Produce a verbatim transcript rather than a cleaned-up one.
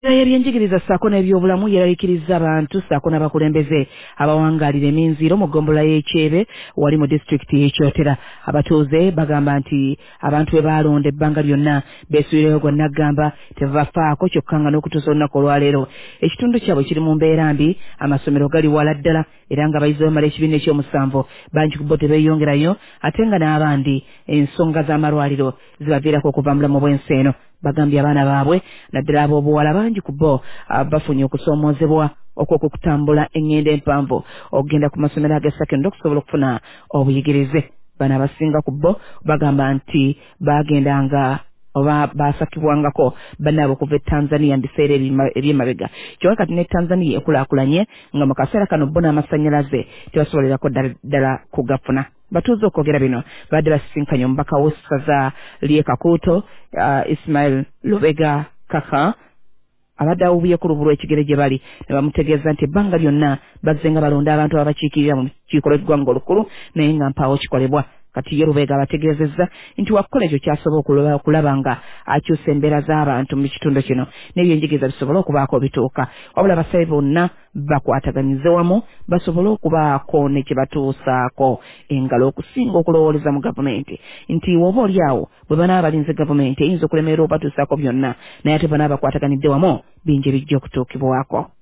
Ebyenjigiriza ssaako n'ebyobulamu yeraliikiriza abantu ssaako n'abakulembeze abawangalira eminziiro mu ggombolola y'Ekyebe wali mu disitulikiti y'Ekyotera. Abatuuze bagamba nti abantu be baalonda ebbanga lyonna beesulireyo gonna ggamba tebafaako kyokka nga n'okutuusa olunaku olwaleero. Ekitundu kyabwe kiri mu mbeera mbi, amasomero gali wala ddala era nga bayizi bamala ekibiina eky'omusanvu bangi ku bo tebeeyongerayo ate nga n'abandi ensonga z'amalwaliro zibaviirako okuva mu bulamu bw'ensi eno. Bagambye abaana baabwe naddala ab'obuwala bangi ku bo bafunye okusoomoozebwa okw'okutambula engendo empanvu okugenda ku masomero ag'essekendule okusobola okufuna obuyigirize. Bano abasinga ku bo bagamba nti baagendanga oba baasakibwangako bannaabwe okuva e Tanzania mu biseera eby'emabega. Kyokka kati ne Tanzania ekulaakulanye nga mu kaseera kano bo n'amasannyalaze tebasobolerako ddala kugafuna. Batuuze okwogera bino badde basisinkanye omubaka w'essaza ly'e Kakuuto uh, Ismail Lubega Kaka abadde awuubye ku lubu lw'ekigere gye bali ne bamutegeeza nti ebbanga lyonna bazze nga balonda abantu abakiikirira mu kiiko lw'eggwanga olukulu naye nga mpaawo kikolebwa. Kati ye Lubega abategeezezza nti wakukola ekyo ky'asobola okulaba nga akyusa embeera z'abantu mu kitundu kino n'ebyenjigiriza bisobole okubaako bituuka. Wabula basabye bonna bakwataganyize wamu basobole okubaako ne kye batuusaako engalo okusinga okulowooleza mu gavumenti nti oba oli awo bwe banaaba balinze gavumenti eyinza okulemerera obatuusaako byonna naye ate banaaba bakwataganidde wamu bingi bijja okutuukibwako.